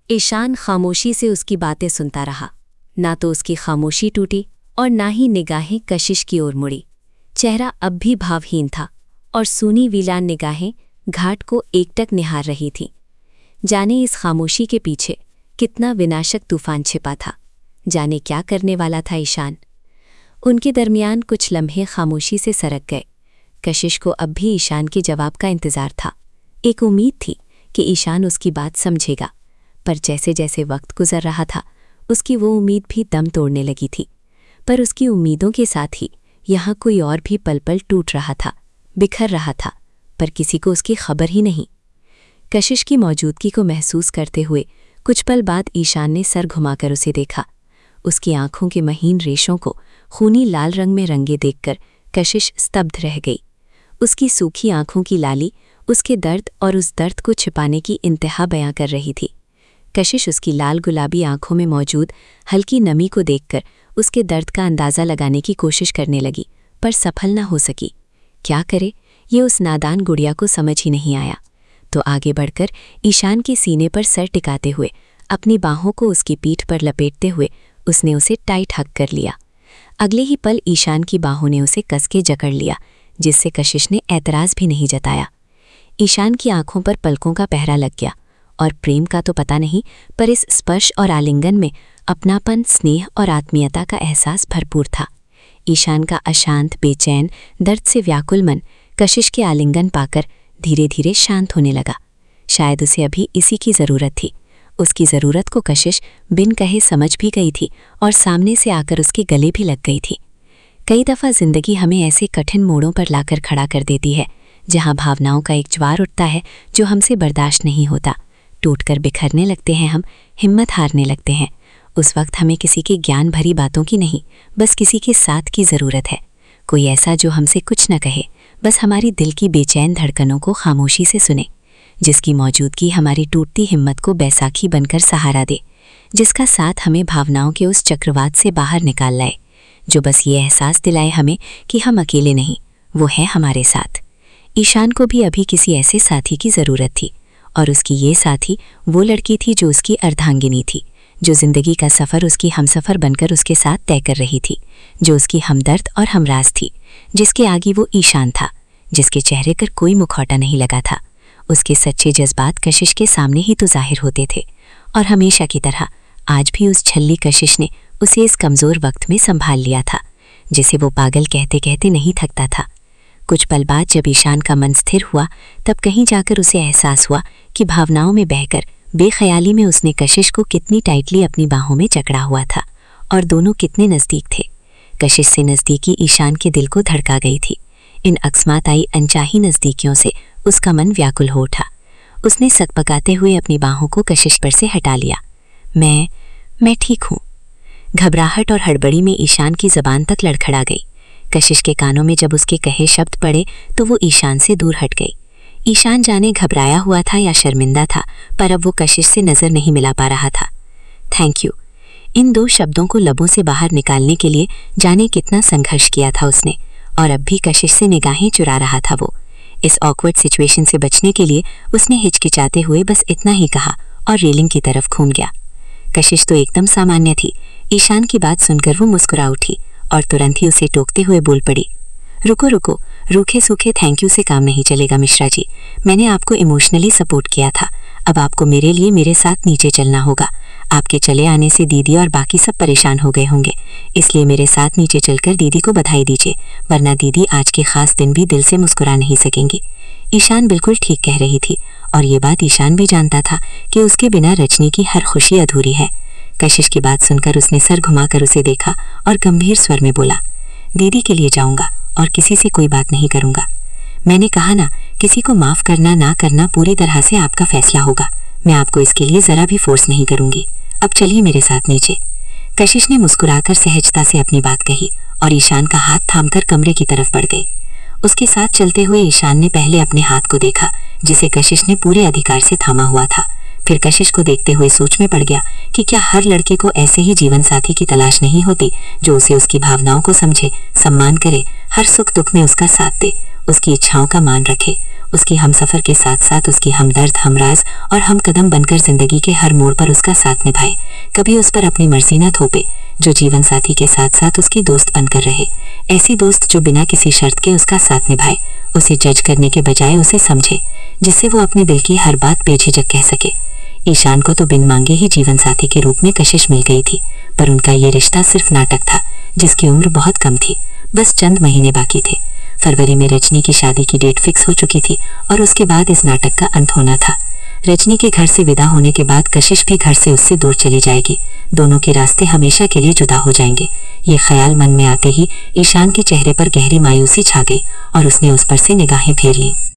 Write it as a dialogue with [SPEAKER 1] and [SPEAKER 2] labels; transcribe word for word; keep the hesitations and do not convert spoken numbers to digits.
[SPEAKER 1] ईशान खामोशी से उसकी बातें सुनता रहा। ना तो उसकी खामोशी टूटी और ना ही निगाहें कशिश की ओर मुड़ी। चेहरा अब भी भावहीन था और सूनी वीलान निगाहें घाट को एकटक निहार रही थीं। जाने इस खामोशी के पीछे कितना विनाशक तूफान छिपा था, जाने क्या करने वाला था ईशान। उनके दरमियान कुछ लम्हे खामोशी से सरक गए। कशिश को अब भी ईशान के जवाब का इंतजार था। एक उम्मीद थी कि ईशान उसकी बात समझेगा, पर जैसे जैसे वक्त गुजर रहा था उसकी वो उम्मीद भी दम तोड़ने लगी थी। पर उसकी उम्मीदों के साथ ही यहाँ कोई और भी पल पल टूट रहा था, बिखर रहा था, पर किसी को उसकी खबर ही नहीं। कशिश की मौजूदगी को महसूस करते हुए कुछ पल बाद ईशान ने सर घुमाकर उसे देखा। उसकी आंखों के महीन रेशों को खूनी लाल रंग में रंगे देखकर कशिश स्तब्ध रह गई। उसकी सूखी आंखों की लाली उसके दर्द और उस दर्द को छिपाने की इंतहा बयां कर रही थी। कशिश उसकी लाल गुलाबी आंखों में मौजूद हल्की नमी को देखकर उसके दर्द का अंदाज़ा लगाने की कोशिश करने लगी, पर सफल न हो सकी। क्या करे, ये उस नादान गुड़िया को समझ ही नहीं आया। तो आगे बढ़कर ईशान के सीने पर सर टिकाते हुए अपनी बाहों को उसकी पीठ पर लपेटते हुए उसने उसे टाइट हक कर लिया। अगले ही पल ईशान की बाहों ने उसे कस के जकड़ लिया, जिससे कशिश ने ऐतराज़ भी नहीं जताया। ईशान की आंखों पर पलकों का पहरा लग गया और प्रेम का तो पता नहीं, पर इस स्पर्श और आलिंगन में अपनापन, स्नेह और आत्मीयता का एहसास भरपूर था। ईशान का अशांत, बेचैन, दर्द से व्याकुल मन कशिश के आलिंगन पाकर धीरे धीरे शांत होने लगा। शायद उसे अभी इसी की ज़रूरत थी। उसकी ज़रूरत को कशिश बिन कहे समझ भी गई थी और सामने से आकर उसके गले भी लग गई थी। कई दफ़ा ज़िंदगी हमें ऐसे कठिन मोड़ों पर लाकर खड़ा कर देती है जहाँ भावनाओं का एक ज्वार उठता है जो हमसे बर्दाश्त नहीं होता। टूटकर बिखरने लगते हैं हम, हिम्मत हारने लगते हैं। उस वक्त हमें किसी के ज्ञान भरी बातों की नहीं, बस किसी के साथ की ज़रूरत है। कोई ऐसा जो हमसे कुछ न कहे, बस हमारी दिल की बेचैन धड़कनों को खामोशी से सुने, जिसकी मौजूदगी हमारी टूटती हिम्मत को बैसाखी बनकर सहारा दे, जिसका साथ हमें भावनाओं के उस चक्रवात से बाहर निकाल लाए, जो बस ये एहसास दिलाए हमें कि हम अकेले नहीं, वो है हमारे साथ। ईशान को भी अभी किसी ऐसे साथी की ज़रूरत थी, और उसकी ये साथी वो लड़की थी जो उसकी अर्धांगिनी थी, जो ज़िंदगी का सफ़र उसकी हमसफ़र बनकर उसके साथ तय कर रही थी, जो उसकी हमदर्द और हमराज थी, जिसके आगे वो ईशान था, जिसके चेहरे पर कोई मुखौटा नहीं लगा था। उसके सच्चे जज्बात कशिश के सामने ही तो जाहिर होते थे, और हमेशा की तरह आज भी उस छल्ली कशिश ने उसे इस कमज़ोर वक्त में संभाल लिया था, जिसे वो पागल कहते कहते नहीं थकता था। कुछ पल बाद जब ईशान का मन स्थिर हुआ, तब कहीं जाकर उसे एहसास हुआ कि भावनाओं में बहकर बेख्याली में उसने कशिश को कितनी टाइटली अपनी बाहों में जकड़ा हुआ था, और दोनों कितने नज़दीक थे। कशिश से नज़दीकी ईशान के दिल को धड़का गई थी। इन अकस्मात आई अनचाही नज़दीकियों से उसका मन व्याकुल हो उठा। उसने सकपकाते हुए अपनी बाहों को कशिश पर से हटा लिया। मैं मैं ठीक हूँ। घबराहट और हड़बड़ी में ईशान की ज़बान तक लड़खड़ा गई। कशिश के कानों में जब उसके कहे शब्द पड़े तो वो ईशान से दूर हट गई। ईशान जाने घबराया हुआ था या शर्मिंदा था, पर अब वो कशिश से नज़र नहीं मिला पा रहा था। थैंक यू, इन दो शब्दों को लबों से बाहर निकालने के लिए जाने कितना संघर्ष किया था उसने, और अब भी कशिश से निगाहें चुरा रहा था वो। इस ऑकवर्ड सिचुएशन से बचने के लिए उसने हिचकिचाते हुए बस इतना ही कहा और रेलिंग की तरफ घूम गया। कशिश तो एकदम सामान्य थी। ईशान की बात सुनकर वो मुस्कुरा उठी और तुरंत ही उसे टोकते हुए बोल पड़ी, रुको रुको, रूखे सूखे थैंक यू से काम नहीं चलेगा मिश्रा जी। मैंने आपको इमोशनली सपोर्ट किया था, अब आपको मेरे लिए मेरे साथ नीचे चलना होगा। आपके चले आने से दीदी और बाकी सब परेशान हो गए होंगे, इसलिए मेरे साथ नीचे चलकर दीदी को बधाई दीजिए, वरना दीदी आज के खास दिन भी दिल से मुस्कुरा नहीं सकेंगी। ईशान बिल्कुल ठीक कह रही थी, और ये बात ईशान भी जानता था कि उसके बिना रजनी की हर खुशी अधूरी है। कशिश की बात सुनकर उसने सर घुमाकर उसे देखा और गंभीर स्वर में बोला, दीदी के लिए जाऊंगा और किसी से कोई बात नहीं करूंगा। मैंने कहा ना, किसी को माफ़ करना ना करना पूरी तरह से आपका फैसला होगा। मैं आपको इसके लिए ज़रा भी फोर्स नहीं करूंगी। अब चलिए मेरे साथ नीचे। कशिश ने मुस्कुराकर सहजता से अपनी बात कही और ईशान का हाथ थामकर कमरे की तरफ बढ़ गई। उसके साथ चलते हुए ईशान ने पहले अपने हाथ को देखा, जिसे कशिश ने पूरे अधिकार से थामा हुआ था। फिर कशिश को देखते हुए सोच में पड़ गया कि क्या हर लड़के को ऐसे ही जीवन साथी की तलाश नहीं होती, जो उसे उसकी भावनाओं को समझे, सम्मान करे, हर सुख दुख में उसका साथ दे, उसकी इच्छाओं का मान रखे,
[SPEAKER 2] उसकी हमसफर के साथ साथ उसकी हमदर्द, हमराज और हम कदम बनकर जिंदगी के हर मोड़ पर उसका साथ निभाए। कभी उस पर अपनी मर्जी न थोपे, जो जीवन साथी के साथ साथ उसकी दोस्त बनकर रहे। ऐसी दोस्त जो बिना किसी शर्त के उसका साथ निभाए, उसे जज करने के बजाय उसे समझे, जिससे वो अपने दिल की हर बात बेझिझक कह सके। ईशान को तो बिन मांगे ही जीवन साथी के रूप में कशिश मिल गई थी, पर उनका ये रिश्ता सिर्फ नाटक था, जिसकी उम्र बहुत कम थी। बस चंद महीने बाकी थे। फरवरी में रजनी की शादी की डेट फिक्स हो चुकी थी और उसके बाद इस नाटक का अंत होना था। रजनी के घर से विदा होने के बाद कशिश भी घर से उससे दूर चली जाएगी। दोनों के रास्ते हमेशा के लिए जुदा हो जाएंगे। ये ख्याल मन में आते ही ईशान के चेहरे पर गहरी मायूसी छा गई और उसने उस पर से निगाहें फेर ली।